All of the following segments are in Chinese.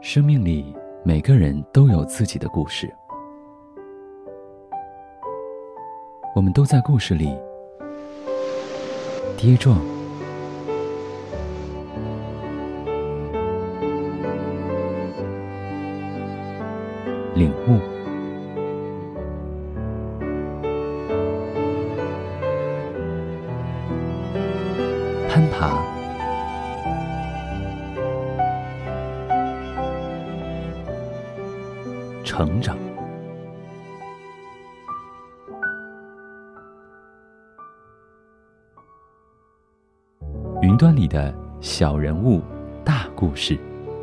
生命里每个人都有自己的故事，我们都在故事里跌撞、领悟、攀爬、成长。云端里的小人物，大故事。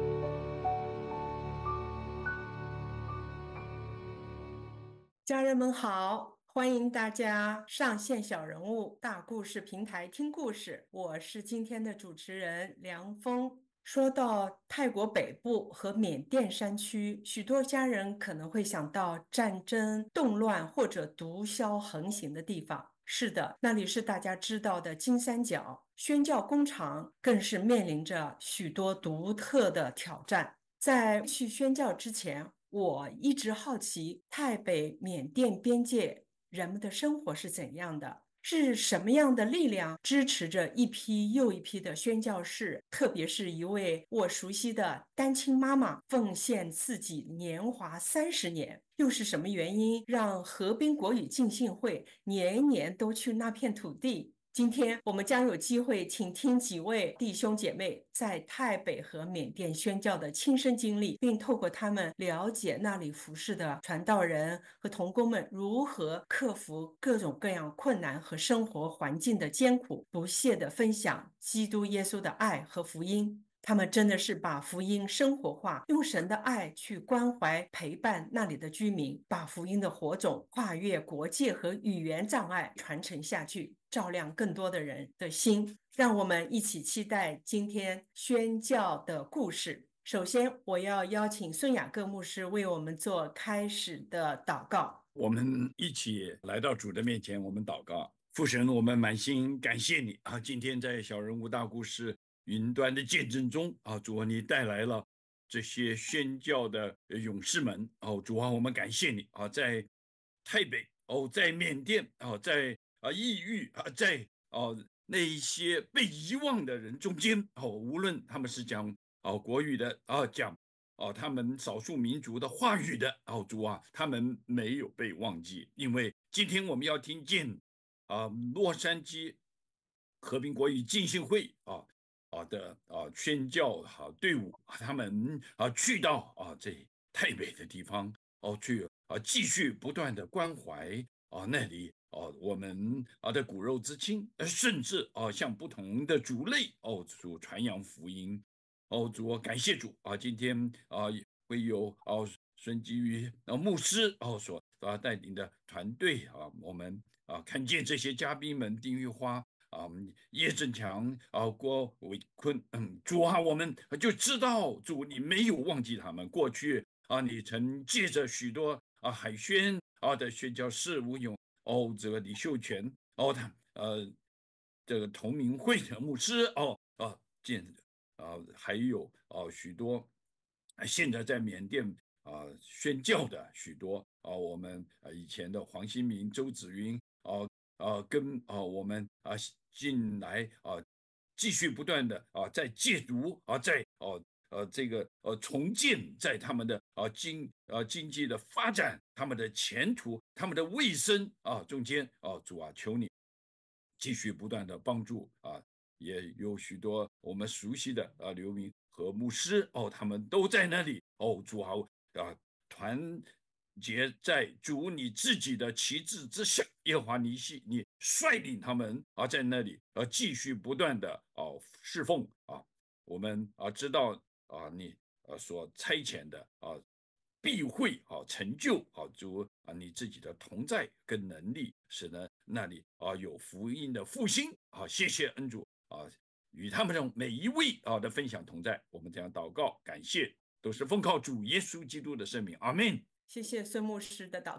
家人们好，欢迎大家上线小人物大故事平台听故事，我是今天的主持人梁峰。说到泰国北部和缅甸山区，许多家人可能会想到战争、动乱或者毒枭横行的地方。是的，那里是大家知道的金三角，宣教工厂更是面临着许多独特的挑战。在去宣教之前，我一直好奇泰北缅甸边界人们的生活是怎样的，是什么样的力量支持着一批又一批的宣教士，特别是一位我熟悉的单亲妈妈奉献自己年华30年，又是什么原因让河滨国语浸信会年年都去那片土地？今天我们将有机会请听几位弟兄姐妹在泰北和缅甸宣教的亲身经历，并透过他们了解那里服侍的传道人和同工们如何克服各种各样困难和生活环境的艰苦，不懈地分享基督耶稣的爱和福音。他们真的是把福音生活化，用神的爱去关怀陪伴那里的居民，把福音的火种跨越国界和语言障碍传承下去，照亮更多的人的心。让我们一起期待今天宣教的故事。首先，我要邀请孙雅各牧师为我们做开始的祷告。 我们一起来到主的面前，我们祷告。父神，我们满心感谢你啊！今天在小人物大故事云端的见证中啊，主啊，你带来了这些宣教的勇士们哦，主啊，我们感谢你啊！在泰北哦，在缅甸哦，在异域啊，在那一些被遗忘的人中间哦，无论他们是讲国语的讲他们少数民族的话语的主啊，他们没有被忘记，因为今天我们要听见洛杉矶和平国语浸信会的宣教队伍，他们去到这泰北的地方去继续不断的关怀那里我们的骨肉之亲，甚至向不同的族类主传扬福音。主啊，感谢主啊！今天会有孙基宇牧师所带领的团队我们看见这些嘉宾们，丁玉花叶振强郭伟坤，主啊，我们就知道主你没有忘记他们。过去你曾借着许多海宣的宣教士吴勇这个李秀全他这个同名会的牧师见还有许多现在在缅甸宣教的许多我们以前的黄新明、周子云跟我们进来继续不断的在戒毒在这个重建，在他们的经济的发展、他们的前途、他们的卫生中间主啊，求你继续不断的帮助也有许多我们熟悉的刘明和牧师他们都在那里主啊团结在主你自己的旗帜之下，耶和华尼西，你率领他们在那里继续不断的侍奉我们知道你所差遣的必会成就主你自己的同在跟能力，使得那里有福音的复兴谢谢恩主与他们的每一位的分享同在，我们这样祷告感谢，都是奉靠主耶稣基督的圣名，阿门。 谢谢孙牧师的祷告。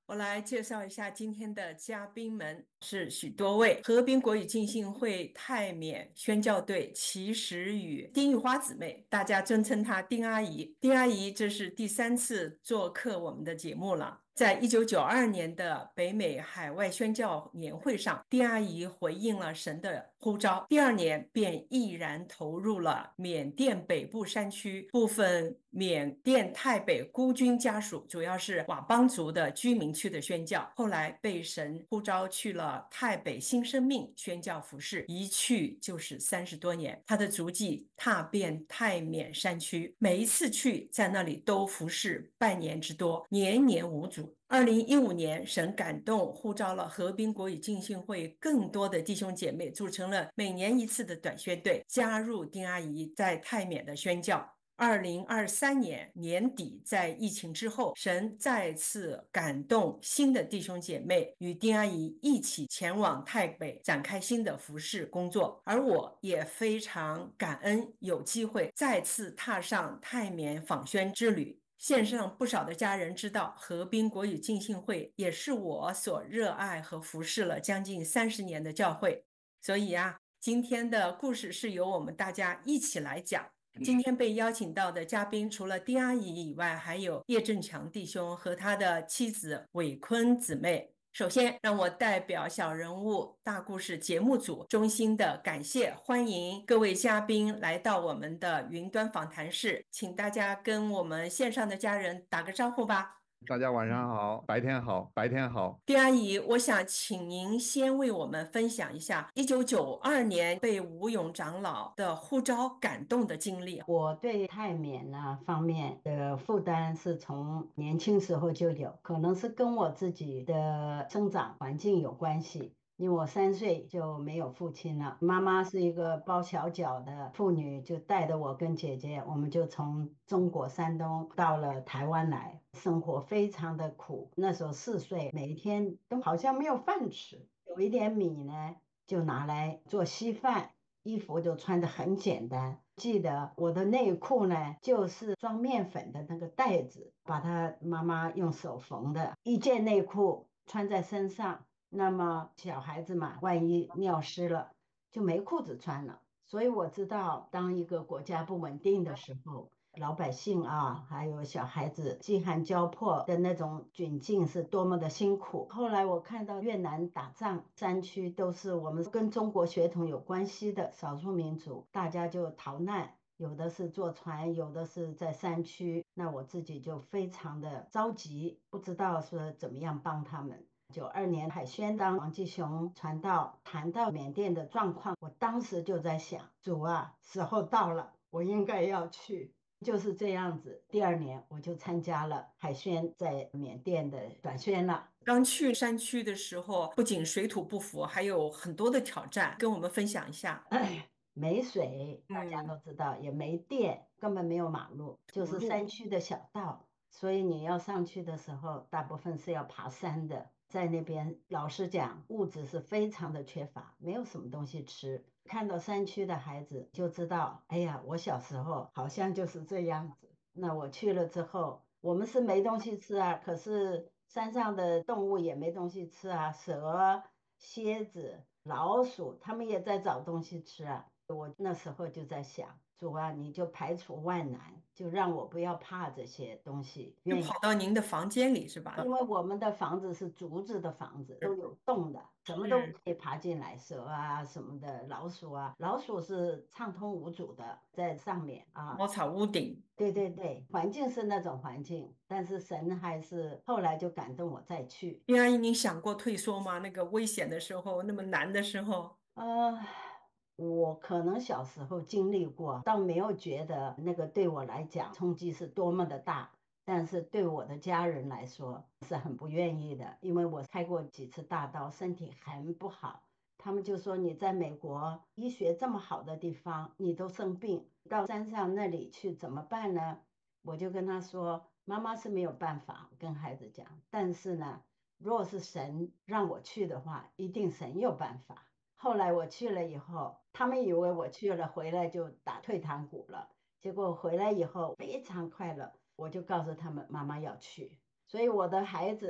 我来介绍一下今天的嘉宾们，是许多位河滨国语浸信会泰缅宣教队齐时雨丁玉花姊妹，大家尊称她丁阿姨。丁阿姨这是第3次做客我们的节目了。在1992年的北美海外宣教年会上，丁阿姨回应了神的呼召，第2年便毅然投入了缅甸北部山区部分缅甸泰北孤军家属，主要是佤邦族的居民区的宣教。后来被神呼召去了泰北新生命宣教服事，一去就是30多年。他的足迹踏遍泰缅山区，每一次去在那里都服事半年之多，年年无阻。2015年，神感动呼召了河滨国语浸信会更多的弟兄姐妹，组成了每年1次的短宣队，加入丁阿姨在泰缅的宣教。2023年年底，在疫情之后，神再次感动新的弟兄姐妹与丁阿姨一起前往泰北展开新的服事工作，而我也非常感恩有机会再次踏上泰缅访宣之旅。线上不少的家人知道，河滨国语浸信会也是我所热爱和服侍了将近30年的教会，所以今天的故事是由我们大家一起来讲。今天被邀请到的嘉宾除了丁阿姨以外，还有叶振强弟兄和他的妻子伟坤姊妹。首先，让我代表小人物大故事节目组衷心的感谢，欢迎各位嘉宾来到我们的云端访谈室，请大家跟我们线上的家人打个招呼吧。 大家晚上好，白天好，白天好。 丁阿姨，我想请您先为我们分享一下1992年被吴勇长老的呼召感动的经历。 我对泰缅方面的负担是从年轻时候就有，可能是跟我自己的生长环境有关系。因为我3岁就没有父亲了，妈妈是一个包小脚的妇女，就带着我跟姐姐，我们就从中国山东到了台湾来，生活非常的苦。那时候4岁，每一天都好像没有饭吃，有一点米呢，就拿来做稀饭，衣服就穿得很简单。记得我的内裤呢，就是装面粉的那个袋子，把它妈妈用手缝的一件内裤穿在身上。那么小孩子嘛，万一尿湿了就没裤子穿了。所以我知道，当一个国家不稳定的时候，老百姓还有小孩子饥寒交迫的那种窘境是多么的辛苦。后来我看到越南打仗，山区都是我们跟中国血统有关系的少数民族，大家就逃难，有的是坐船，有的是在山区。那我自己就非常的着急，不知道是怎么样帮他们。92年海宣，当王继雄传道谈到缅甸的状况，我当时就在想，主啊，时候到了，我应该要去。就是这样子，第2年我就参加了海宣在缅甸的短宣了。 刚去山区的时候，不仅水土不服，还有很多的挑战，跟我们分享一下。 没水，大家都知道，也没电，根本没有马路，就是山区的小道。所以你要上去的时候，大部分是要爬山的。在那边，老实讲，物质是非常的缺乏，没有什么东西吃。看到山区的孩子就知道，哎呀，我小时候好像就是这样子。那我去了之后，我们是没东西吃可是山上的动物也没东西吃蛇、蝎子、老鼠，他们也在找东西吃我那时候就在想，主啊，你就排除万难，就让我不要怕这些东西。 就跑到您的房间里是吧？ 因为我们的房子是竹子的房子，都有洞的，什么都可以爬进来，蛇什么的，老鼠老鼠是畅通无阻的在上面茅草屋顶。 对对对，环境是那种环境，但是神还是后来就感动我再去。 丁阿姨，您想过退缩吗？那个危险的时候，那么难的时候。 我可能小时候经历过，倒没有觉得那个对我来讲冲击是多么的大，但是对我的家人来说是很不愿意的，因为我开过几次大刀，身体很不好。他们就说你在美国医学这么好的地方，你都生病，到山上那里去怎么办呢？我就跟他说，妈妈是没有办法跟孩子讲，但是呢，如果是神让我去的话，一定神有办法。后来我去了以后，他们以为我去了，回来就打退堂鼓了。结果回来以后非常快乐，我就告诉他们妈妈要去。所以我的孩子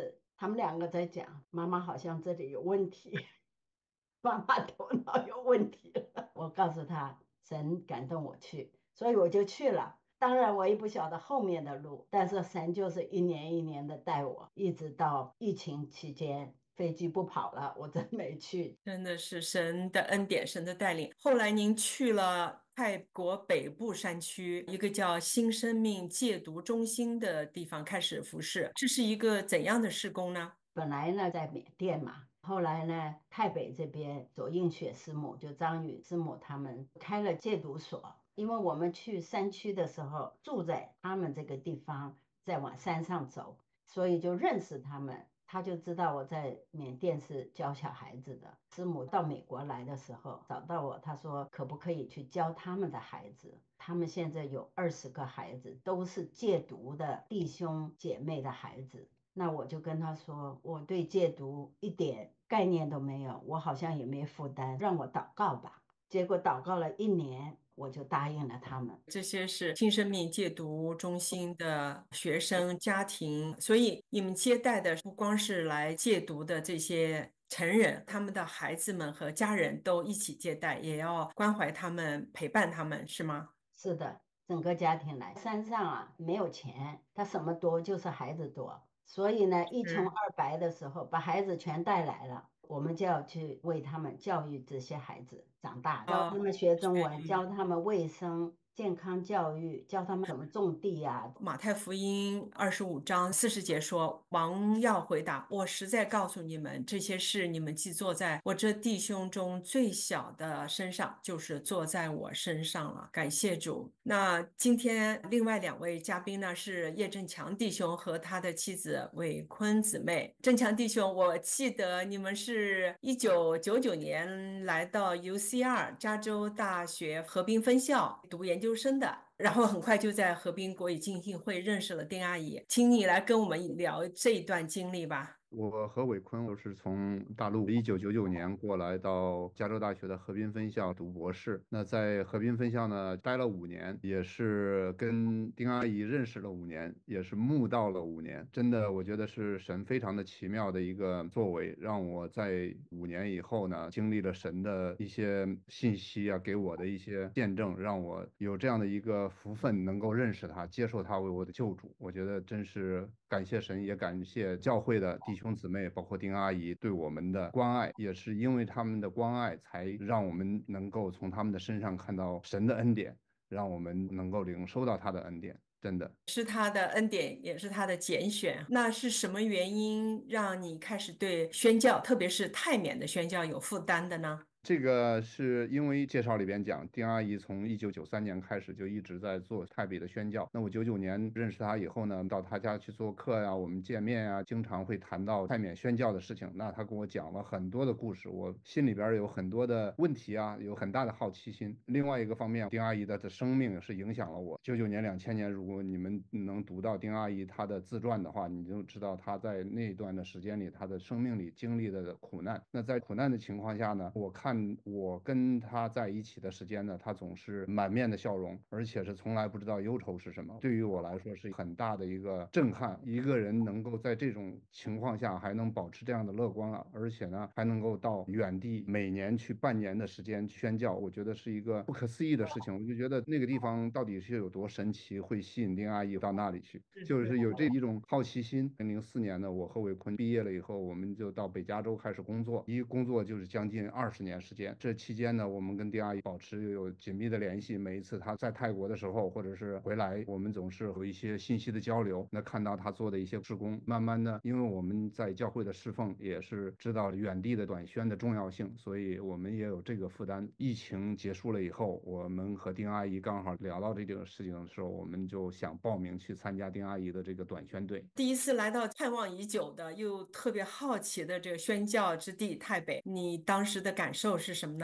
他们两个在讲，妈妈好像这里有问题，妈妈头脑有问题了。我告诉他，神感动我去，所以我就去了。当然，我也不晓得后面的路，但是神就是一年一年的带我，一直到疫情期间，飞机不跑了，我真没去。 真的是神的恩典，神的带领。后来您去了泰国北部山区一个叫新生命戒毒中心的地方开始服侍，这是一个怎样的事工呢？ 本来呢在缅甸嘛，后来呢泰北这边左映雪师母就张宇师母他们开了戒毒所，因为我们去山区的时候住在他们这个地方，再往山上走，所以就认识他们。他就知道我在缅甸是教小孩子的，师母到美国来的时候找到我，他说可不可以去教他们的孩子？他们现在有20个孩子，都是戒毒的弟兄姐妹的孩子。那我就跟他说，我对戒毒一点概念都没有，我好像也没负担，让我祷告吧。结果祷告了1年，我就答应了他们。 这些是新生命戒毒中心的学生家庭，所以你们接待的不光是来戒毒的这些成人，他们的孩子们和家人都一起接待，也要关怀他们，陪伴他们，是吗？ 是的，整个家庭来，山上啊没有钱，他什么多就是孩子多，所以呢一穷是二白的时候，把孩子全带来了，我们就要去为他们教育这些孩子长大，教他们学中文，教他们卫生。健康教育，教他们怎么种地呀、 马太福音25章40节说：王要回答，我实在告诉你们，这些事你们既做在我这弟兄中最小的身上，就是做在我身上了。感谢主。那今天另外2位嘉宾呢，是叶振强弟兄和他的妻子韦坤姊妹。振强弟兄，我记得你们是1999年来到 UCR 加州大学河滨分校读研究生的。然后很快就在河滨国语浸信会认识了丁阿姨，请你来跟我们聊这一段经历吧。 我和伟坤都是从大陆1999年过来到加州大学的河滨分校读博士。那在河滨分校呢待了5年，也是跟丁阿姨认识了5年，也是慕道了5年。真的，我觉得是神非常的奇妙的一个作为，让我在5年以后呢，经历了神的一些信息啊，给我的一些见证，让我有这样的一个福分，能够认识他，接受他为我的救主。我觉得真是感谢神，也感谢教会的弟兄姊妹，包括丁阿姨对我们的关爱，也是因为他们的关爱，才让我们能够从他们的身上看到神的恩典，让我们能够领受到他的恩典。真的是他的恩典，也是他的拣选。那是什么原因让你开始对宣教，特别是泰缅的宣教有负担的呢？ 这个是因为介绍里边讲，丁阿姨从1993年开始就一直在做泰北的宣教。那我99年认识她以后呢，到她家去做客呀，我们见面呀，经常会谈到泰缅宣教的事情。那她跟我讲了很多的故事，我心里边有很多的问题啊，有很大的好奇心。另外一个方面，丁阿姨的生命是影响了我。99年、2000年，如果你们能读到丁阿姨她的自传的话，你就知道她在那段的时间里，她的生命里经历的苦难。那在苦难的情况下呢，我跟他在一起的时间呢，他总是满面的笑容，而且是从来不知道忧愁是什么。对于我来说是很大的一个震撼，一个人能够在这种情况下还能保持这样的乐观了，而且呢还能够到远地每年去半年的时间去宣教，我觉得是一个不可思议的事情。我就觉得那个地方到底是有多神奇，会吸引丁阿姨到那里去，就是有这一种好奇心。2004年呢，我和伟坤毕业了以后，我们就到北加州开始工作，一工作就是将近20年时间。这期间呢，我们跟丁阿姨保持有紧密的联系。每一次她在泰国的时候，或者是回来，我们总是有一些信息的交流。那看到她做的一些事工，慢慢的，因为我们在教会的侍奉，也是知道远地的短宣的重要性，所以我们也有这个负担。疫情结束了以后，我们和丁阿姨刚好聊到这个事情的时候，我们就想报名去参加丁阿姨的这个短宣队。 第一次来到盼望已久的又特别好奇的这个宣教之地泰北，你当时的感受是什么呢？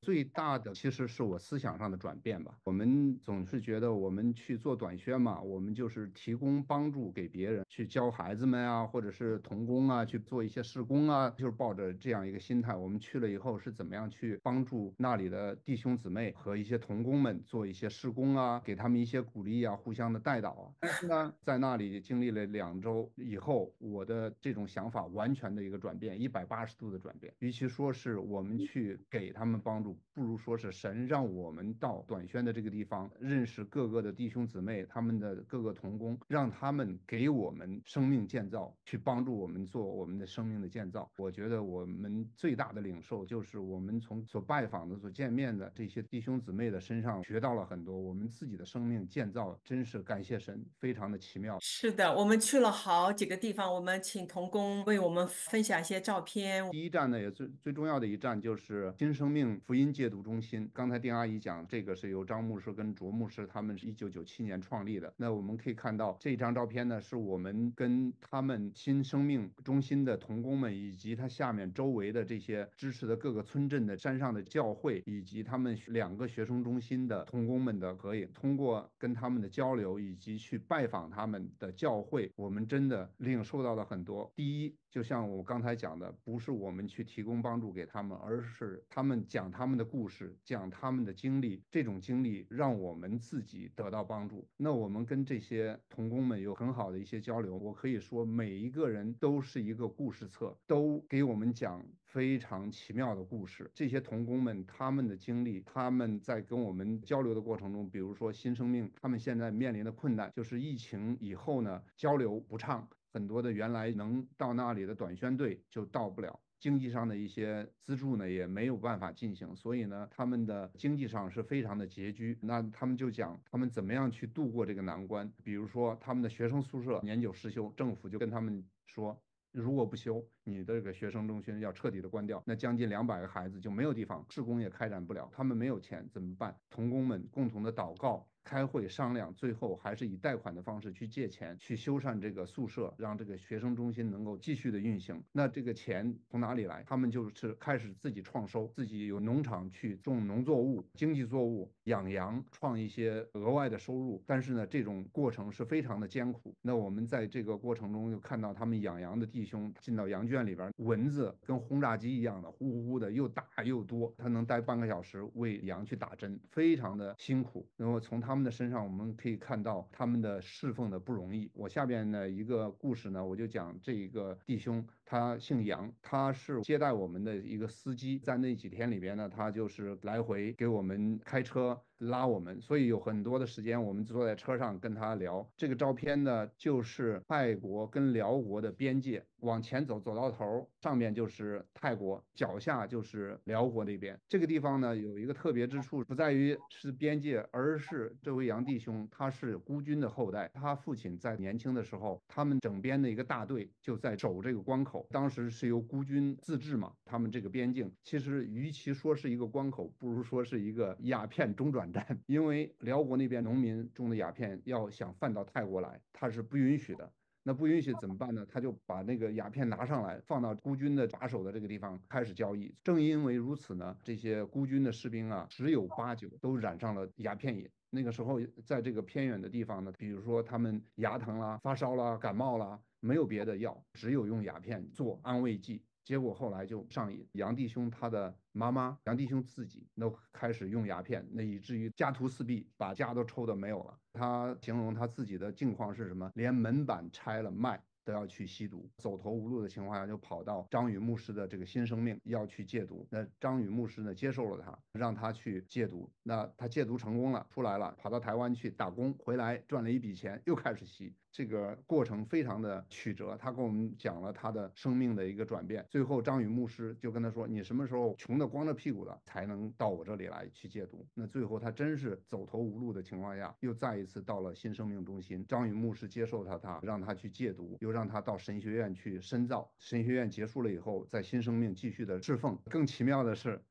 最大的其实是我思想上的转变吧。我们总是觉得我们去做短宣嘛，我们就是提供帮助给别人，去教孩子们啊，或者是童工啊，去做一些事工啊，就是抱着这样一个心态。我们去了以后是怎么样去帮助那里的弟兄姊妹和一些童工们做一些事工啊，给他们一些鼓励啊，互相的带导啊。但是呢，在那里经历了2周以后，我的这种想法完全的一个转变，180度的转变。与其说是我们去给他们帮助，不如说是神让我们到短宣的这个地方，认识各个的弟兄姊妹，他们的各个同工，让他们给我们生命建造，去帮助我们做我们的生命的建造。我觉得我们最大的领受就是我们从所拜访的、所见面的这些弟兄姊妹的身上学到了很多，我们自己的生命建造真是感谢神，非常的奇妙。 是的，我们去了好几个地方，我们请童工为我们分享一些照片。 第一站呢，也最重要的一站就是新生命福音戒毒中心。刚才丁阿姨讲，这个是由张牧师跟卓牧师他们是1997年创立的。那我们可以看到这张照片呢，是我们跟他们新生命中心的同工们，以及他下面周围的这些支持的各个村镇的山上的教会，以及他们2个学生中心的同工们的合影。通过跟他们的交流，以及去拜访他们的教会，我们真的领受到了很多。第一，就像我刚才讲的，不是我们去提供帮助给他们，而是他们讲他们的故事，讲他们的经历，这种经历让我们自己得到帮助。那我们跟这些同工们有很好的一些交流，我可以说每一个人都是一个故事册，都给我们讲非常奇妙的故事。这些同工们他们的经历，他们在跟我们交流的过程中，比如说新生命他们现在面临的困难就是疫情以后呢，交流不畅，很多的原来能到那里的短宣队就到不了，经济上的一些资助呢也没有办法进行，所以呢他们的经济上是非常的拮据。那他们就讲他们怎么样去度过这个难关，比如说他们的学生宿舍年久失修，政府就跟他们说，如果不修，你的这个学生中心要彻底的关掉，那将近200个孩子就没有地方，事工也开展不了，他们没有钱怎么办？同工们共同的祷告，开会商量，最后还是以贷款的方式去借钱，去修缮这个宿舍，让这个学生中心能够继续的运行。那这个钱从哪里来？他们就是开始自己创收，自己有农场去种农作物、经济作物，养羊，创一些额外的收入。但是呢，这种过程是非常的艰苦。那我们在这个过程中就看到他们养羊的弟兄进到羊圈里边，蚊子跟轰炸机一样的呼呼的又大又多，他能待半个小时为羊去打针，非常的辛苦。然后从他们的身上我们可以看到他们的侍奉的不容易。我下边呢一个故事呢，我就讲这一个弟兄，他姓杨，他是接待我们的一个司机，在那几天里边呢，他就是来回给我们开车拉我们，所以有很多的时间我们坐在车上跟他聊。这个照片呢就是泰国跟辽国的边界，往前走到头，上面就是泰国，脚下就是辽国那边。这个地方呢有一个特别之处，不在于是边界，而是这位杨弟兄他是孤军的后代，他父亲在年轻的时候，他们整编的一个大队就在守这个关口，当时是由孤军自治嘛，他们这个边境其实与其说是一个关口，不如说是一个鸦片中转站，因为辽国那边农民种的鸦片要想贩到泰国来，他是不允许的。那不允许怎么办呢？他就把那个鸦片拿上来，放到孤军的扎守的这个地方开始交易。正因为如此呢，这些孤军的士兵啊，十有八九都染上了鸦片瘾。那个时候，在这个偏远的地方呢，比如说他们牙疼啦、发烧啦、感冒啦，没有别的药，只有用鸦片做安慰剂。结果后来就上瘾，杨弟兄他的妈妈、杨弟兄自己都开始用鸦片，那以至于家徒四壁，把家都抽的没有了。他形容他自己的境况是什么？连门板拆了卖都要去吸毒，走投无路的情况下，就跑到张宇牧师的这个新生命要去戒毒。那张宇牧师呢接受了他，让他去戒毒。那他戒毒成功了，出来了，跑到台湾去打工，回来赚了一笔钱，又开始吸。这个过程非常的曲折，他跟我们讲了他的生命的一个转变。最后张宇牧师就跟他说，你什么时候穷得光着屁股了才能到我这里来去戒毒？那最后他真是走投无路的情况下，又再一次到了新生命中心，张宇牧师接受他让他去戒毒，又让他到神学院去深造。神学院结束了以后，在新生命继续的侍奉。更奇妙的是，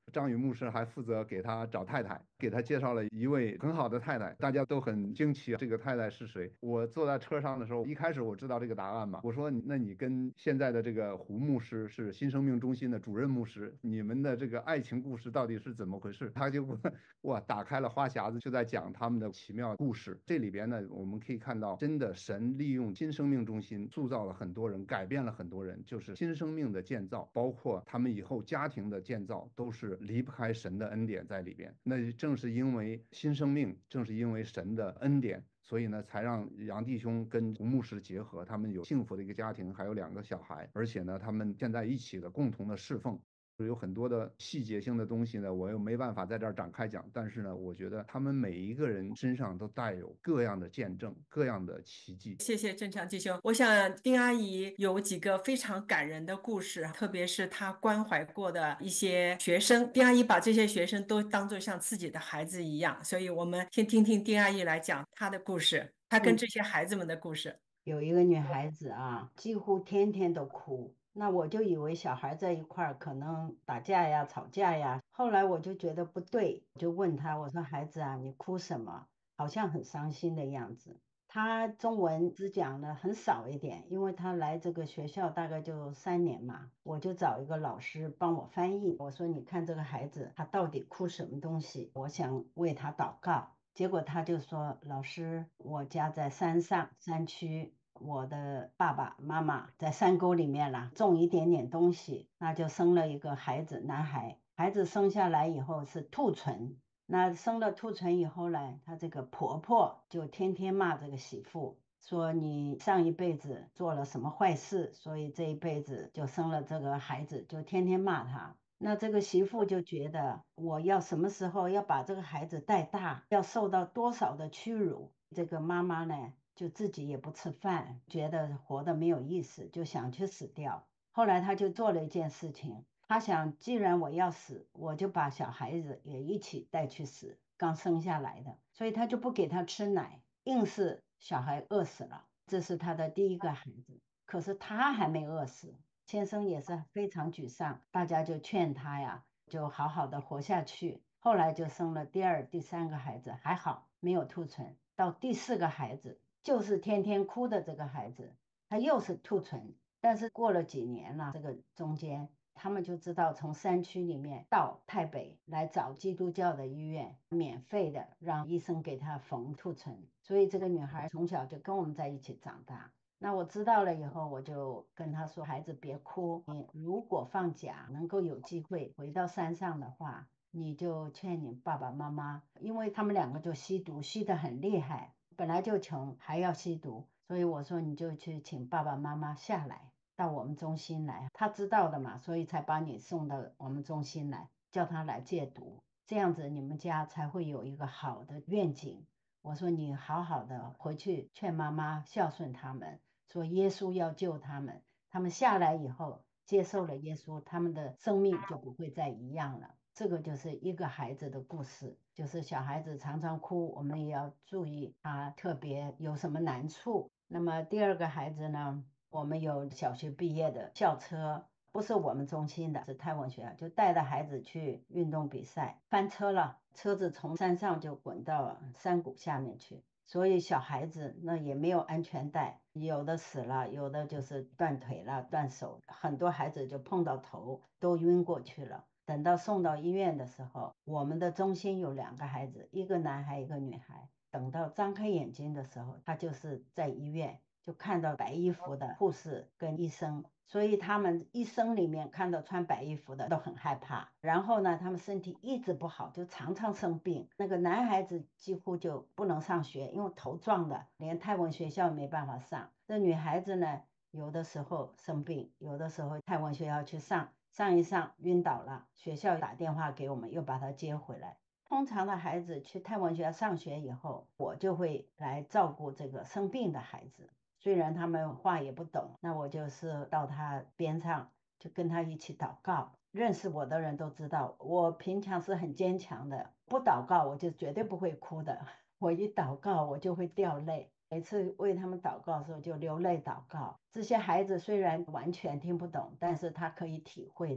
张宇牧师还负责给他找太太，给他介绍了一位很好的太太，大家都很惊奇这个太太是谁。我坐在车上的时候，一开始我知道这个答案嘛，我说那你跟现在的这个胡牧师是新生命中心的主任牧师，你们的这个爱情故事到底是怎么回事？他就哇打开了话匣子，就在讲他们的奇妙故事。这里边呢，我们可以看到，真的神利用新生命中心塑造了很多人，改变了很多人，就是新生命的建造，包括他们以后家庭的建造，都是离不开神的恩典在里边。那正是因为新生命，正是因为神的恩典，所以呢，才让杨弟兄跟胡牧师结合，他们有幸福的一个家庭，还有2个小孩，而且呢，他们现在一起的共同的侍奉。有很多的细节性的东西呢，我又没办法在这儿展开讲。但是呢，我觉得他们每一个人身上都带有各样的见证，各样的奇迹。 谢谢正常弟兄。我想丁阿姨有几个非常感人的故事，特别是她关怀过的一些学生。丁阿姨把这些学生都当作像自己的孩子一样，所以我们先听听丁阿姨来讲她的故事，她跟这些孩子们的故事。 有一个女孩子啊，几乎天天都哭。那我就以为小孩在一块儿可能打架呀、吵架呀。后来我就觉得不对，就问她，我说：“孩子啊，你哭什么？好像很伤心的样子。”她中文只讲的很少一点，因为她来这个学校大概就3年嘛，我就找一个老师帮我翻译。我说：“你看这个孩子，他到底哭什么东西？我想为他祷告。”结果他就说：“老师，我家在山上，山区。”我的爸爸妈妈在山沟里面啦，种一点点东西，那就生了一个孩子，男孩。孩子生下来以后是兔唇，那生了兔唇以后呢，她这个婆婆就天天骂这个媳妇，说你上一辈子做了什么坏事，所以这一辈子就生了这个孩子，就天天骂她。那这个媳妇就觉得，我要什么时候要把这个孩子带大，要受到多少的屈辱。这个妈妈呢，就自己也不吃饭，觉得活得没有意思，就想去死掉。后来她就做了一件事情，她想，既然我要死，我就把小孩子也一起带去死，刚生下来的，所以她就不给他吃奶，硬是小孩饿死了。这是她的第一个孩子，可是她还没饿死。先生也是非常沮丧，大家就劝他呀，就好好的活下去。后来就生了第2、第3个孩子，还好没有兔唇。到第4个孩子，就是天天哭的这个孩子，他又是兔唇。但是过了几年了，这个中间他们就知道从山区里面到台北来找基督教的医院，免费的让医生给他缝兔唇。所以这个女孩从小就跟我们在一起长大。那我知道了以后，我就跟他说：“孩子别哭，你如果放假能够有机会回到山上的话，你就劝你爸爸妈妈，因为他们2个就吸毒，吸得很厉害，本来就穷还要吸毒，所以我说你就去请爸爸妈妈下来到我们中心来，他知道的嘛，所以才把你送到我们中心来，叫他来戒毒，这样子你们家才会有一个好的愿景。”我说你好好的回去劝妈妈孝顺他们，说耶稣要救他们，他们下来以后接受了耶稣，他们的生命就不会再一样了。这个就是一个孩子的故事，就是小孩子常常哭，我们也要注意他特别有什么难处。那么第2个孩子呢，我们有小学毕业的校车，不是我们中心的，是泰文学校，就带着孩子去运动比赛，翻车了，车子从山上就滚到山谷下面去，所以小孩子那也没有安全带，有的死了，有的就是断腿了、断手，很多孩子就碰到头都晕过去了。等到送到医院的时候，我们的中心有2个孩子，一个男孩，一个女孩。等到张开眼睛的时候，他就是在医院，就看到白衣服的护士跟医生，所以他们医生里面看到穿白衣服的都很害怕。然后呢，他们身体一直不好，就常常生病。那个男孩子几乎就不能上学，因为头撞的，连泰文学校没办法上。这女孩子呢，有的时候生病，有的时候泰文学校去上一上晕倒了，学校打电话给我们，又把她接回来。通常的孩子去泰文学校上学以后，我就会来照顾这个生病的孩子。虽然他们话也不懂，那我就是到他边上，就跟他一起祷告。认识我的人都知道，我平常是很坚强的，不祷告我就绝对不会哭的。我一祷告我就会掉泪，每次为他们祷告的时候就流泪祷告。这些孩子虽然完全听不懂，但是他可以体会到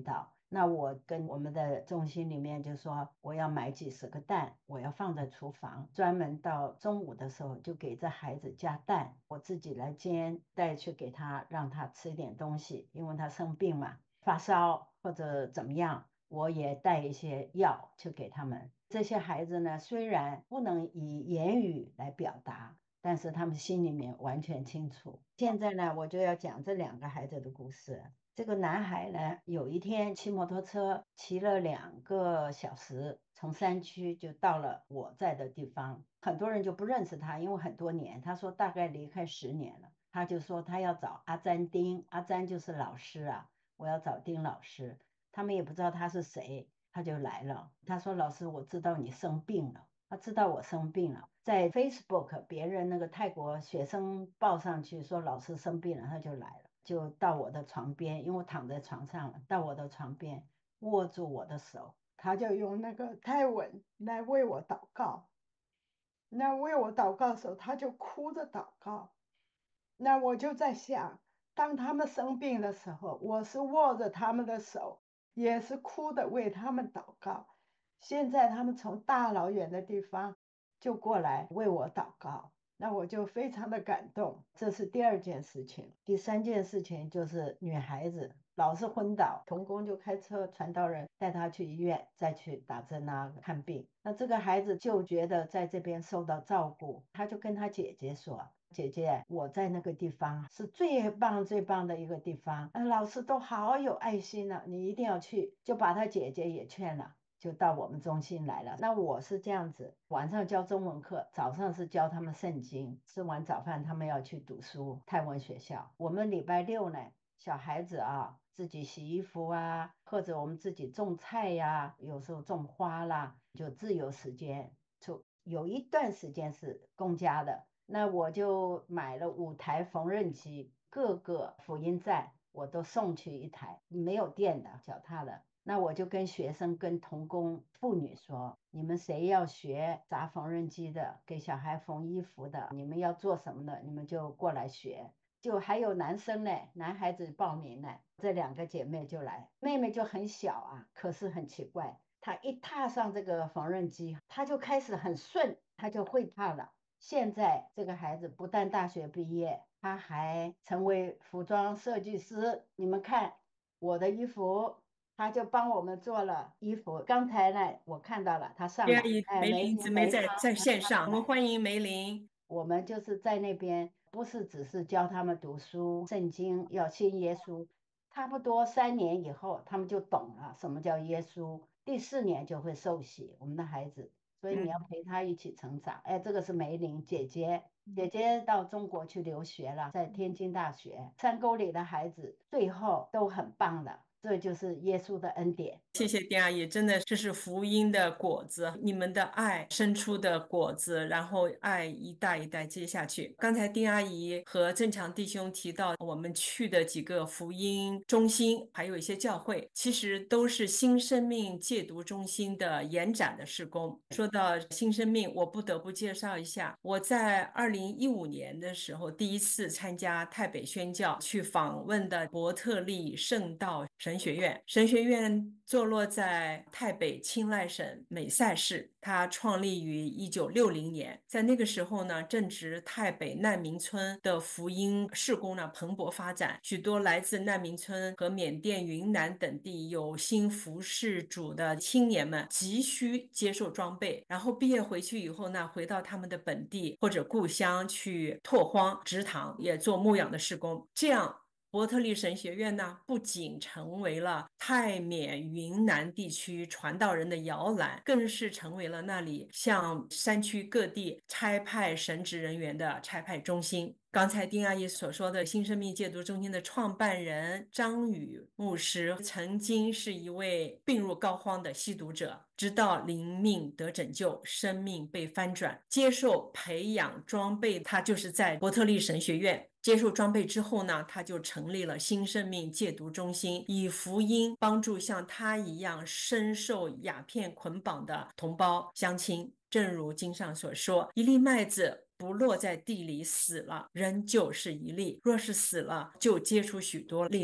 那我跟我们的中心里面就说，我要买几十个蛋，我要放在厨房，专门到中午的时候就给这孩子加蛋，我自己来煎，带去给他，让他吃一点东西，因为他生病嘛，发烧或者怎么样，我也带一些药去给他们。这些孩子呢，虽然不能以言语来表达，但是他们心里面完全清楚。现在呢，我就要讲这2个孩子的故事。这个男孩呢，有一天骑摩托车骑了2个小时，从山区就到了我在的地方。很多人就不认识他，因为很多年，他说大概离开10年了。他就说他要找阿詹丁，阿詹就是老师啊，我要找丁老师。他们也不知道他是谁，他就来了。他说：“老师，我知道你生病了。”他知道我生病了，在 Facebook 别人那个泰国学生报上去说老师生病了，他就来了。就到我的床边，因为我躺在床上了，到我的床边握住我的手，他就用那个泰文来为我祷告。那为我祷告的时候，他就哭着祷告。那我就在想，当他们生病的时候，我是握着他们的手，也是哭的为他们祷告。现在他们从大老远的地方就过来为我祷告。那我就非常的感动，这是第2件事情。第3件事情就是女孩子老是昏倒，童工就开车，传道人带她去医院，再去打针啊看病。那这个孩子就觉得在这边受到照顾，他就跟他姐姐说：“姐姐，我在那个地方是最棒最棒的一个地方，老师都好有爱心了，你一定要去。”就把他姐姐也劝了，就到我们中心来了。那我是这样子，晚上教中文课，早上是教他们圣经，吃完早饭他们要去读书，泰文学校。我们礼拜6呢，小孩子啊自己洗衣服啊，或者我们自己种菜呀，有时候种花啦，就自由时间。就有一段时间是公家的，那我就买了5台缝纫机，各个福音站我都送去1台，没有电的脚踏的。那我就跟学生跟童工妇女说，你们谁要学砸缝纫机的，给小孩缝衣服的，你们要做什么的，你们就过来学。就还有男生呢，男孩子报名呢，这2个姐妹就来。妹妹就很小啊，可是很奇怪，她一踏上这个缝纫机，她就开始很顺，她就会踏了。现在这个孩子不但大学毕业，他还成为服装设计师。你们看我的衣服，他就帮我们做了衣服。刚才呢，我看到了他上来， 梅林姊妹在线上，我们欢迎梅林。 我们就是在那边，不是只是教他们读书、圣经，要信耶稣。差不多3年以后，他们就懂了什么叫耶稣。第4年就会受洗，我们的孩子。所以你要陪他一起成长。这个是梅林姐姐，姐姐到中国去留学了，在天津大学。山沟里的孩子最后都很棒的，这就是耶稣的恩典。 谢谢丁阿姨，真的这是福音的果子，你们的爱生出的果子，然后爱一代一代接下去。刚才丁阿姨和正强弟兄提到我们去的几个福音中心，还有一些教会，其实都是新生命戒毒中心的延展的事工。说到新生命，我不得不介绍一下，我在2015年的时候第一次参加泰北宣教去访问的伯特利圣道神学院。神学院坐落在泰北清莱省美赛市，它创立于1960年。在那个时候呢，正值泰北难民村的福音事工呢蓬勃发展，许多来自难民村和缅甸、云南等地有心服侍主的青年们急需接受装备，然后毕业回去以后呢，回到他们的本地或者故乡去拓荒植堂，也做牧养的事工。这样伯特利神学院呢，不仅成为了泰缅云南地区传道人的摇篮，更是成为了那里向山区各地差派神职人员的差派中心。刚才丁阿姨所说的新生命戒毒中心的创办人张宇牧师，曾经是一位病入膏肓的吸毒者，直到灵命得拯救，生命被翻转，接受培养装备，他就是在伯特利神学院接受装备之后呢，他就成立了新生命戒毒中心，以福音帮助像他一样深受鸦片捆绑的同胞乡亲。正如经上所说，一粒麦子不落在地里死了，仍旧是一粒；若是死了，就结出许多粒来。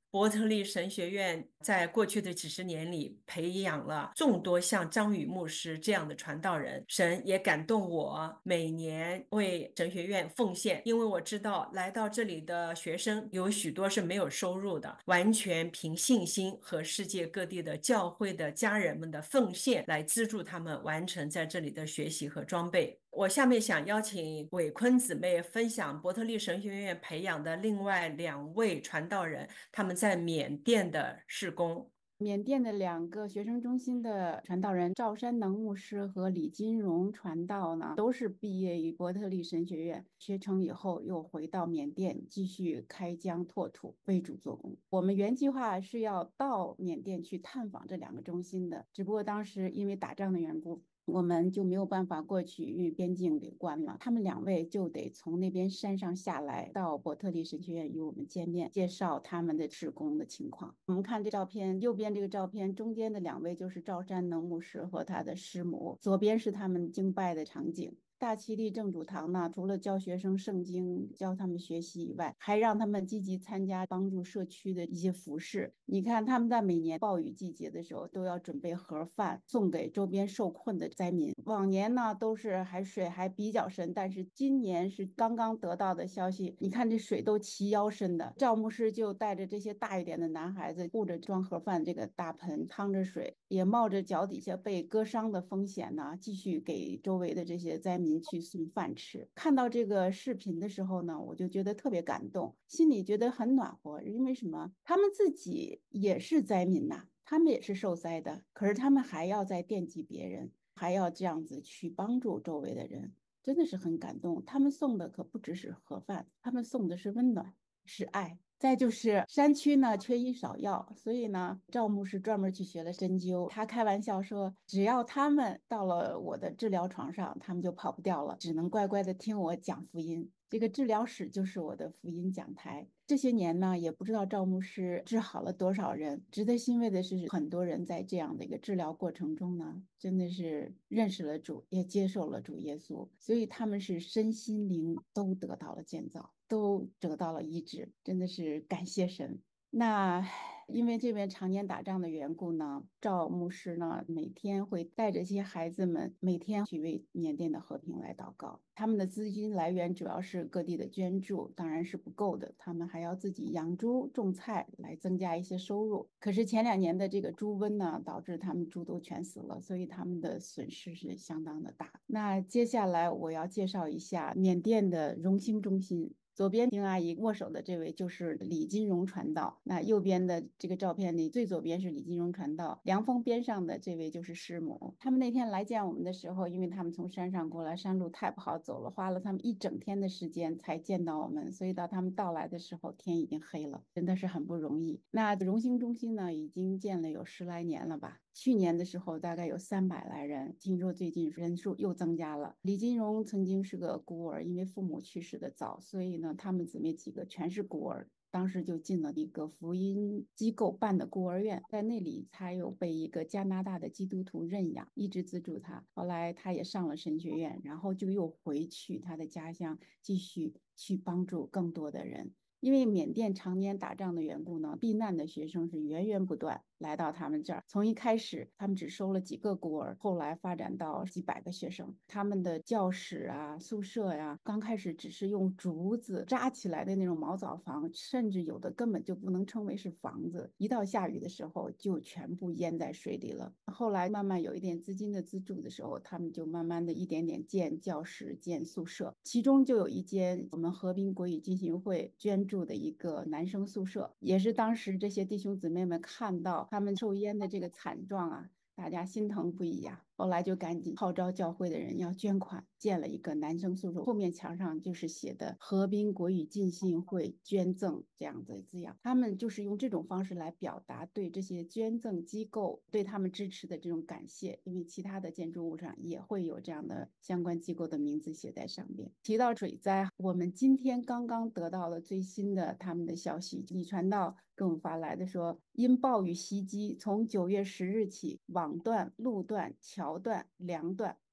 伯特利神学院在过去的几十年里培养了众多像张宇牧师这样的传道人，神也感动我每年为神学院奉献，因为我知道来到这里的学生有许多是没有收入的，完全凭信心和世界各地的教会的家人们的奉献来资助他们完成在这里的学习和装备。我下面想邀请伟坤姊妹分享伯特利神学院培养的另外2位传道人，他们在缅甸的事工。 缅甸的2个学生中心的传道人赵山能牧师和李金荣传道呢，都是毕业于伯特利神学院，学成以后又回到缅甸继续开疆拓土，为主做工。我们原计划是要到缅甸去探访这2个中心的，只不过当时因为打仗的缘故，我们就没有办法过去，因为边境给关了。他们2位就得从那边山上下来，到伯特利神学院与我们见面，介绍他们的事工的情况。我们看这照片，右边这个照片，中间的2位就是赵山能牧师和他的师母，左边是他们敬拜的场景。大齐力正主堂呢，除了教学生圣经、教他们学习以外，还让他们积极参加帮助社区的一些服事。你看，他们在每年暴雨季节的时候，都要准备盒饭送给周边受困的灾民。往年呢，都是水还比较深，但是今年是刚刚得到的消息，你看这水都齐腰深的。赵牧师就带着这些大一点的男孩子，护着装盒饭这个大盆，趟着水，也冒着脚底下被割伤的风险呢，继续给周围的这些灾民去送饭吃。看到这个视频的时候呢，我就觉得特别感动，心里觉得很暖和。因为什么？他们自己也是灾民呐，他们也是受灾的，可是他们还要再惦记别人，还要这样子去帮助周围的人，真的是很感动。他们送的可不只是盒饭，他们送的是温暖，是爱。再就是山区呢缺医少药，所以呢赵牧师专门去学了针灸。他开玩笑说，只要他们到了我的治疗床上，他们就跑不掉了，只能乖乖的听我讲福音。这个治疗室就是我的福音讲台。这些年呢，也不知道赵牧师治好了多少人。值得欣慰的是，很多人在这样的一个治疗过程中呢，真的是认识了主，也接受了主耶稣，所以他们是身心灵都得到了建造，都得到了医治，真的是感谢神。那因为这边常年打仗的缘故呢，赵牧师呢每天会带着这些孩子们，每天去为缅甸的和平来祷告。他们的资金来源主要是各地的捐助，当然是不够的，他们还要自己养猪种菜来增加一些收入。可是前2年的这个猪瘟呢，导致他们猪都全死了，所以他们的损失是相当的大。那接下来我要介绍一下缅甸的荣兴中心。左边丁阿姨握手的这位就是李金荣传道，那右边的这个照片里最左边是李金荣传道，凉风边上的这位就是师母。他们那天来见我们的时候，因为他们从山上过来，山路太不好走了，花了他们1整天的时间才见到我们，所以到他们到来的时候天已经黑了，真的是很不容易。那荣兴中心呢，已经建了有10来年了吧，去年的时候大概有300来人，听说最近人数又增加了。李金荣曾经是个孤儿，因为父母去世的早，所以呢他们姊妹几个全是孤儿，当时就进了一个福音机构办的孤儿院，在那里他又被一个加拿大的基督徒认养，一直资助他。后来他也上了神学院，然后就又回去他的家乡，继续去帮助更多的人。因为缅甸常年打仗的缘故呢，避难的学生是源源不断来到他们这儿。从一开始他们只收了几个孤儿，后来发展到几百个学生。他们的教室啊、宿舍呀，刚开始只是用竹子扎起来的那种茅草房，甚至有的根本就不能称为是房子，一到下雨的时候就全部淹在水里了。后来慢慢有一点资金的资助的时候，他们就慢慢的一点点建教室、建宿舍，其中就有一间我们河滨国语进行会捐助的一个男生宿舍，也是当时这些弟兄姊妹们看到他们受淹的这个惨状啊，大家心疼不已呀。后来就赶紧号召教会的人要捐款，建了一个男生宿舍，后面墙上就是写的河滨国语浸信会捐赠这样的字样。他们就是用这种方式来表达对这些捐赠机构对他们支持的这种感谢，因为其他的建筑物上也会有这样的相关机构的名字写在上面。提到水灾，我们今天刚刚得到了最新的他们的消息，李传道跟我们发来的说，因暴雨袭击，从9月10日起，网断、路断、桥断、梁断，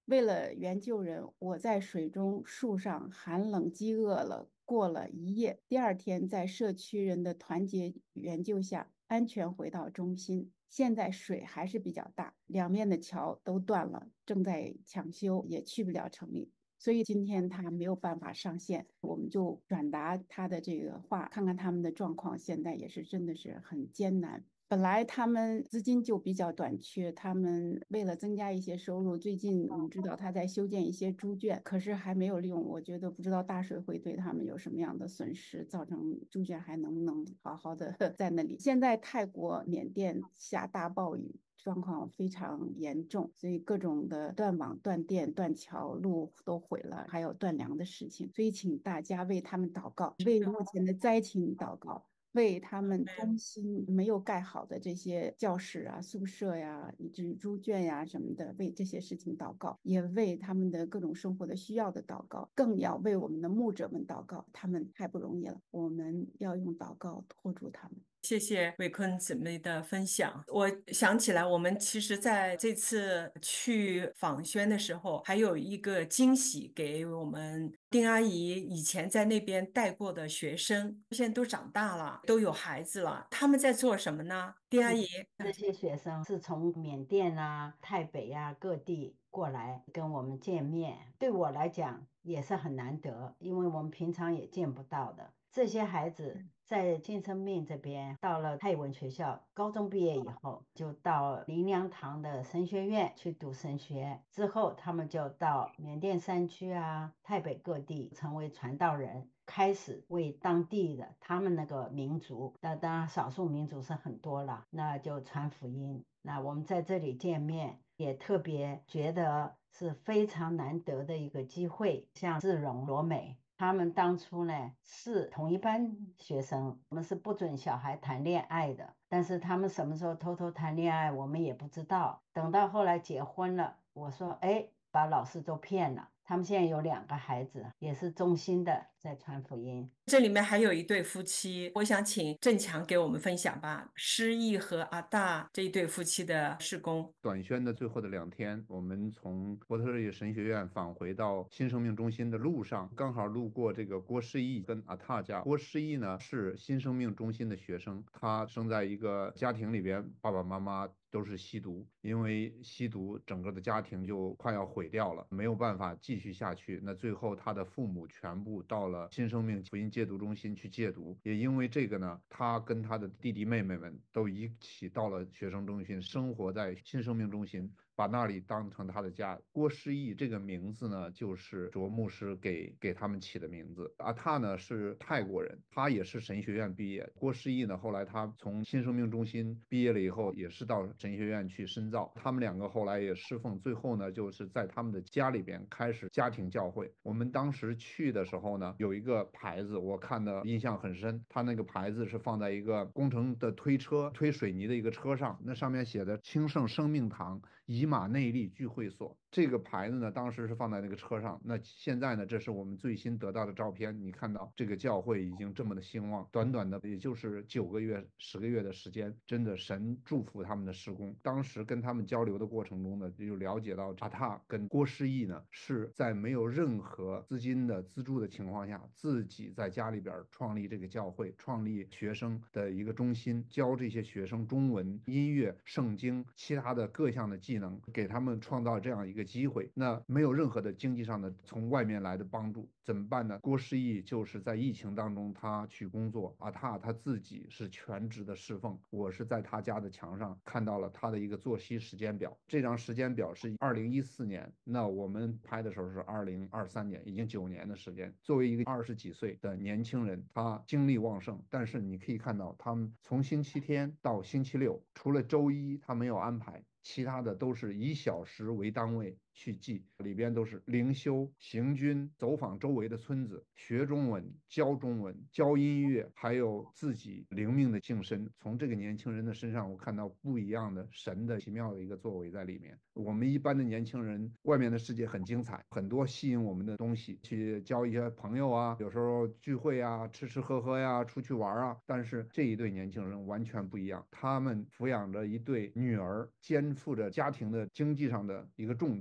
为了援救人，我在水中、树上寒冷饥饿了，过了一夜。第二天，在社区人的团结援救下，安全回到中心。现在水还是比较大，两面的桥都断了，正在抢修，也去不了城里。所以今天他没有办法上线，我们就转达他的这个话，看看他们的状况，现在也是真的是很艰难。本来他们资金就比较短缺，他们为了增加一些收入，最近我们知道他在修建一些猪圈，可是还没有利用。我觉得不知道大水会对他们有什么样的损失，造成猪圈还能不能好好的在那里。现在泰国、缅甸下大暴雨，状况非常严重，所以各种的断网、断电、断桥、路都毁了，还有断粮的事情。所以请大家为他们祷告，为目前的灾情祷告。为他们中心没有盖好的这些教室啊、宿舍呀、以至于猪圈呀什么的，为这些事情祷告，也为他们的各种生活的需要的祷告，更要为我们的牧者们祷告，他们太不容易了，我们要用祷告托住他们。 谢谢伟坤姊妹的分享。我想起来，我们其实在这次去访宣的时候，还有一个惊喜给我们丁阿姨以前在那边带过的学生，现在都长大了，都有孩子了。他们在做什么呢？丁阿姨， 这些学生是从缅甸啊、泰北啊各地过来跟我们见面，对我来讲也是很难得，因为我们平常也见不到的。这些孩子在金生命这边，到了泰文学校，高中毕业以后，就到林良堂的神学院去读神学，之后他们就到缅甸山区啊、泰北各地成为传道人。开始为当地的他们那个民族，那当然少数民族是很多了，那就传福音。那我们在这里见面，也特别觉得是非常难得的一个机会。像志荣、罗美，他们当初呢是同一班学生，我们是不准小孩谈恋爱的，但是他们什么时候偷偷谈恋爱，我们也不知道。等到后来结婚了，我说，哎，把老师都骗了。他们现在有2个孩子，也是忠心的在传福音。 这里面还有一对夫妻，我想请郑强给我们分享吧。诗意和阿大这一对夫妻的事工。 短宣的最后的2天，我们从伯特利神学院返回到新生命中心的路上，刚好路过这个郭诗意跟阿塔家。郭诗意呢是新生命中心的学生，他生在一个家庭里边，爸爸妈妈都是吸毒，因为吸毒整个的家庭就快要毁掉了，没有办法继续下去。那最后他的父母全部到了新生命福音戒毒中心去戒毒，也因为这个呢，他跟他的弟弟妹妹们都一起到了学生中心，生活在新生命中心，把那里当成他的家。郭诗意这个名字呢，就是卓牧师给他们起的名字。阿塔呢是泰国人，他也是神学院毕业。郭诗意呢，后来他从新生命中心毕业了以后，也是到神学院去深造。他们2个后来也侍奉，最后呢，就是在他们的家里边开始家庭教会。我们当时去的时候呢，有一个牌子，我看的印象很深。他那个牌子是放在一个工程的推水泥的一个车上，那上面写的清圣生命堂以马内利聚会所。这个牌子呢，当时是放在那个车上。那现在呢，这是我们最新得到的照片，你看到这个教会已经这么的兴旺，短短的也就是9个月、10个月的时间，真的神祝福他们的施工。当时跟他们交流的过程中呢，就了解到阿塔跟郭诗意呢是在没有任何资金的资助的情况下，自己在家里边创立这个教会，创立学生的一个中心，教这些学生中文、音乐、圣经、其他的各项的技能，给他们创造这样一个机会。那没有任何的经济上的从外面来的帮助，怎么办呢？郭诗意就是在疫情当中他去工作，阿塔他自己是全职的侍奉。我是在他家的墙上看到了他的一个作息时间表，这张时间表是2014年，那我们拍的时候是2023年，已经9年的时间。作为一个20几岁的年轻人，他精力旺盛，但是你可以看到他们从星期天到星期六，除了周一他没有安排，其他的都是以小时为单位去记，里边都是灵修、行军、走访周围的村子、学中文、教中文、教音乐，还有自己灵命的晋升。从这个年轻人的身上，我看到不一样的神的奇妙的一个作为在里面。我们一般的年轻人，外面的世界很精彩，很多吸引我们的东西，去交一些朋友啊，有时候聚会啊，吃吃喝喝呀，出去玩啊。但是这一对年轻人完全不一样，他们抚养着一对女儿，肩负着家庭的经济上的一个重担，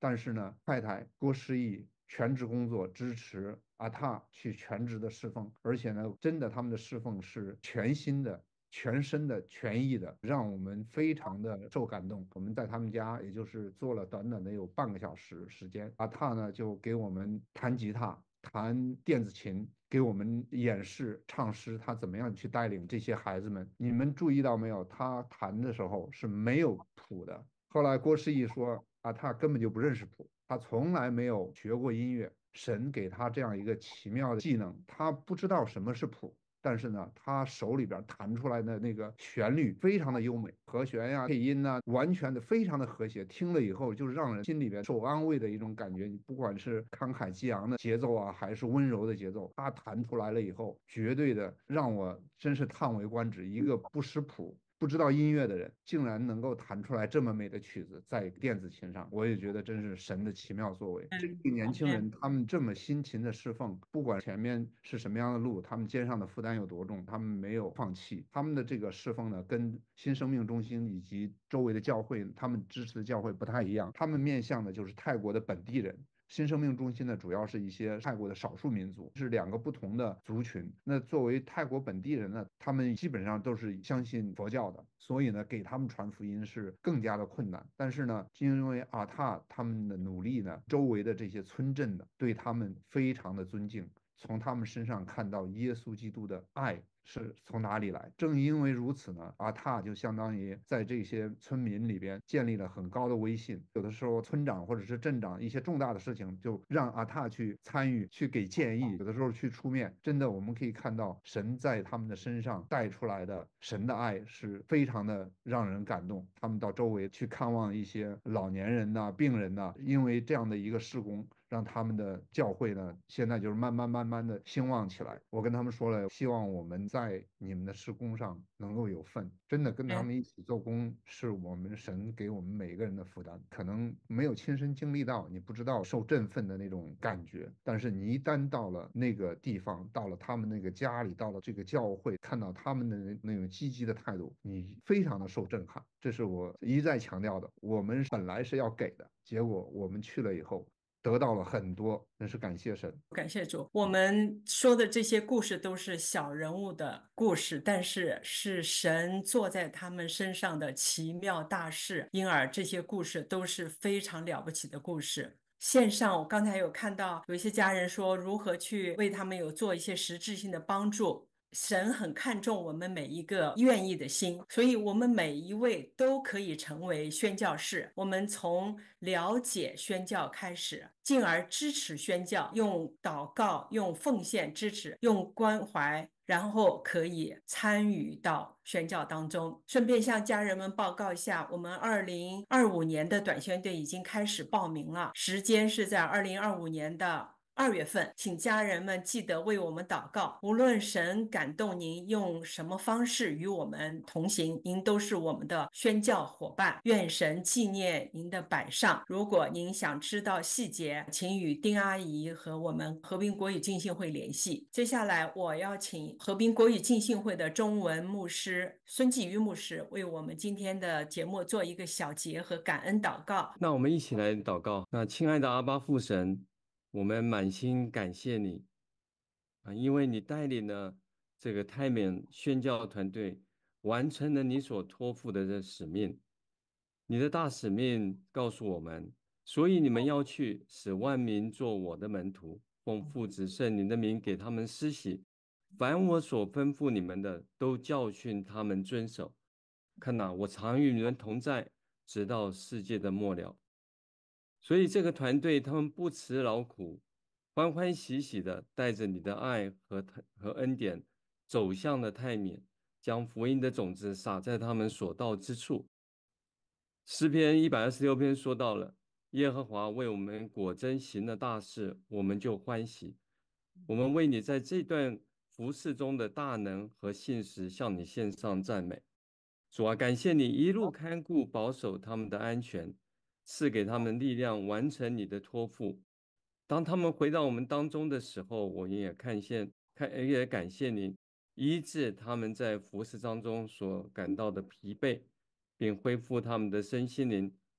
但是呢，太太郭诗意全职工作，支持阿塔去全职的侍奉，而且呢，真的他们的侍奉是全心的、全身的、全意的，让我们非常的受感动。我们在他们家，也就是做了短短的有半个小时时间，阿塔呢就给我们弹吉他、弹电子琴，给我们演示唱诗，他怎么样去带领这些孩子们。你们注意到没有？他弹的时候是没有谱的。后来郭诗意说，他根本就不认识谱，他从来没有学过音乐，神给他这样一个奇妙的技能，他不知道什么是谱。但是呢，他手里边弹出来的那个旋律非常的优美，和弦呀、配音呐、完全的非常的和谐，听了以后就是让人心里边受安慰的一种感觉。你不管是慷慨激昂的节奏啊，还是温柔的节奏，他弹出来了以后，绝对的让我真是叹为观止。一个不识谱、不知道音乐的人，竟然能够弹出来这么美的曲子，在电子琴上，我也觉得真是神的奇妙作为。这个年轻人，他们这么辛勤的侍奉，不管前面是什么样的路，他们肩上的负担有多重，他们没有放弃。他们的这个侍奉呢，跟新生命中心以及周围的教会，他们支持的教会不太一样，他们面向的就是泰国的本地人。新生命中心呢，主要是一些泰国的少数民族，是两个不同的族群。那作为泰国本地人呢，他们基本上都是相信佛教的，所以呢，给他们传福音是更加的困难。但是呢，因为阿塔他们的努力呢，周围的这些村镇呢，对他们非常的尊敬，从他们身上看到耶稣基督的爱是从哪里来。正因为如此呢，阿塔就相当于在这些村民里边建立了很高的威信。有的时候村长或者是镇长一些重大的事情，就让阿塔去参与，去给建议，有的时候去出面。真的，我们可以看到神在他们的身上带出来的神的爱是非常的让人感动。他们到周围去看望一些老年人呐、病人呐，因为这样的一个事工，让他们的教会呢，现在就是慢慢的兴旺起来。我跟他们说了，希望我们在你们的事工上能够有份，真的跟他们一起做工，是我们神给我们每个人的负担。可能没有亲身经历到，你不知道受振奋的那种感觉，但是你一旦到了那个地方，到了他们那个家里，到了这个教会，看到他们的那种积极的态度，你非常的受震撼。这是我一再强调的，我们本来是要给的，结果我们去了以后得到了很多，真是感谢神， 感谢主。我们说的这些故事都是小人物的故事，但是是神做在他们身上的奇妙大事，因而这些故事都是非常了不起的故事。线上，我刚才有看到有一些家人说如何去为他们有做一些实质性的帮助。神很看重我们每一个愿意的心，所以我们每一位都可以成为宣教士。我们从了解宣教开始，进而支持宣教，用祷告、用奉献支持，用关怀，然后可以参与到宣教当中。顺便向家人们报告一下，我们2025年的短宣队已经开始报名了，时间是在2025年的2月份，请家人们记得为我们祷告。无论神感动您用什么方式与我们同行，您都是我们的宣教伙伴。愿神纪念您的摆上。如果您想知道细节，请与丁阿姨和我们和平国语浸信会联系。接下来，我要请和平国语浸信会的中文牧师孙继瑜牧师为我们今天的节目做一个小结和感恩祷告。 那我们一起来祷告。那亲爱的阿爸父神，我们满心感谢你因为你带领了这个泰缅宣教团队，完成了你所托付的这使命。你的大使命告诉我们，所以你们要去，使万民做我的门徒，奉父子圣灵的名给他们施洗。凡我所吩咐你们的，都教训他们遵守。看哪，我常与你们同在，直到世界的末了。所以这个团队他们不辞劳苦，欢欢喜喜的带着你的爱和恩典走向了泰缅，将福音的种子撒在他们所到之处。诗篇126篇说到了，耶和华为我们果真行了大事，我们就欢喜。我们为你在这段服事中的大能和信实向你献上赞美。主啊，感谢你一路看顾保守他们的安全，赐给他们力量完成你的托付。当他们回到我们当中的时候，我们也感谢你医治他们在服事当中所感到的疲惫，并恢复他们的身心灵，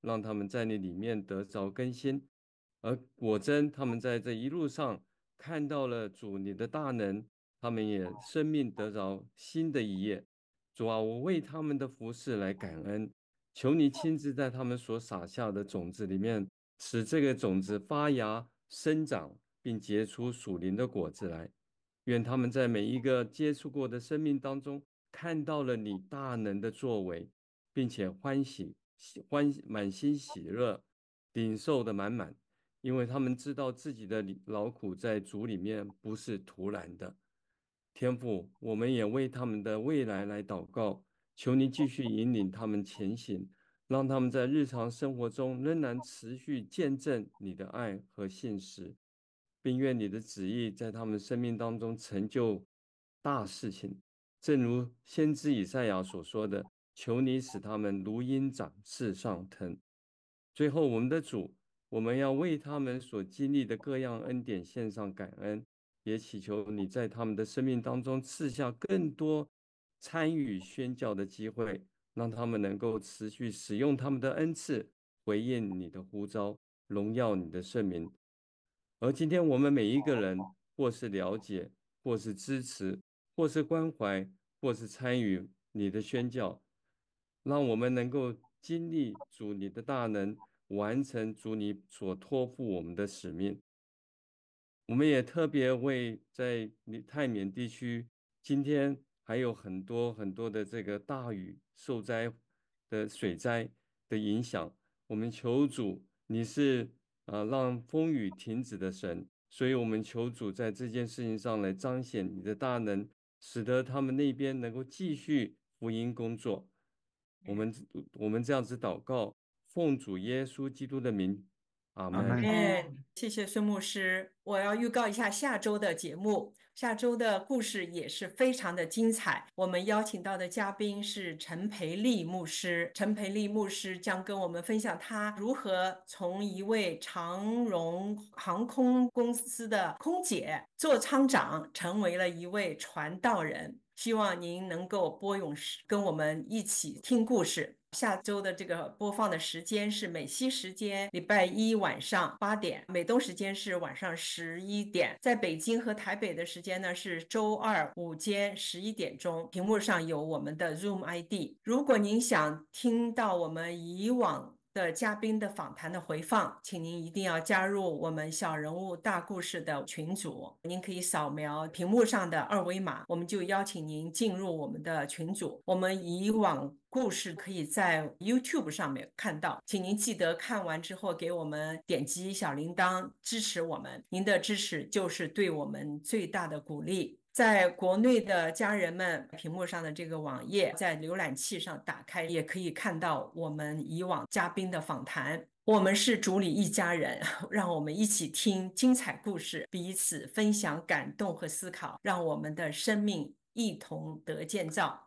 让他们在你里面得着更新。而果真他们在这一路上看到了主你的大能，他们也生命得着新的一页。主啊，我为他们的服事来感恩，求你亲自在他们所撒下的种子里面，使这个种子发芽生长，并结出属灵的果子来。愿他们在每一个接触过的生命当中，看到了你大能的作为，并且满心喜乐，领受的满满，因为他们知道自己的劳苦在主里面不是徒然的。天父，我们也为他们的未来来祷告，求你继续引领他们前行，让他们在日常生活中仍然持续见证你的爱和信实，并愿你的旨意在他们生命当中成就大事情。正如先知以赛亚所说的，求你使他们如鹰展翅上腾。最后，我们的主，我们要为他们所经历的各样恩典献上感恩，也祈求你在他们的生命当中赐下更多参与宣教的机会，让他们能够持续使用他们的恩赐，回应你的呼召，荣耀你的圣名。而今天我们每一个人，或是了解，或是支持，或是关怀，或是参与你的宣教，让我们能够经历主你的大能，完成主你所托付我们的使命。我们也特别为在泰缅地区，今天还有很多的这个大雨受灾的水灾的影响，我们求主，你是让风雨停止的神，所以我们求主在这件事情上来彰显你的大能，使得他们那边能够继续福音工作。我们这样子祷告，奉主耶稣基督的名，阿们。 谢谢孙牧师。我要预告一下下周的节目，下周的故事也是非常的精彩。我们邀请到的嘉宾是陈培利牧师，陈培利牧师将跟我们分享他如何从一位长荣航空公司的空姐做舱长，成为了一位传道人。希望您能够播永跟我们一起听故事。下周的这个播放的时间是美西时间礼拜一晚上8点，美东时间是晚上11点，在北京和台北的时间呢是周二午间11点钟。屏幕上有我们的 Zoom ID。如果您想听到我们以往的嘉宾的访谈的回放，请您一定要加入我们小人物大故事的群组。您可以扫描屏幕上的2维码，我们就邀请您进入我们的群组。我们以往故事可以在 YouTube 上面看到，请您记得看完之后给我们点击小铃铛支持我们，您的支持就是对我们最大的鼓励。在国内的家人们，屏幕上的这个网页在浏览器上打开，也可以看到我们以往嘉宾的访谈。我们是主里一家人，让我们一起听精彩故事，彼此分享感动和思考，让我们的生命一同得建造。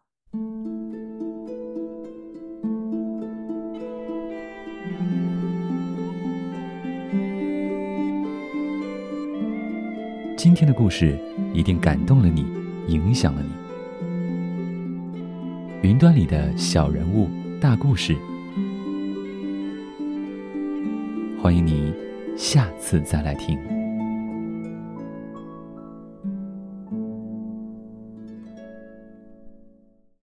今天的故事一定感动了你，影响了你。云端里的小人物大故事，欢迎你下次再来听。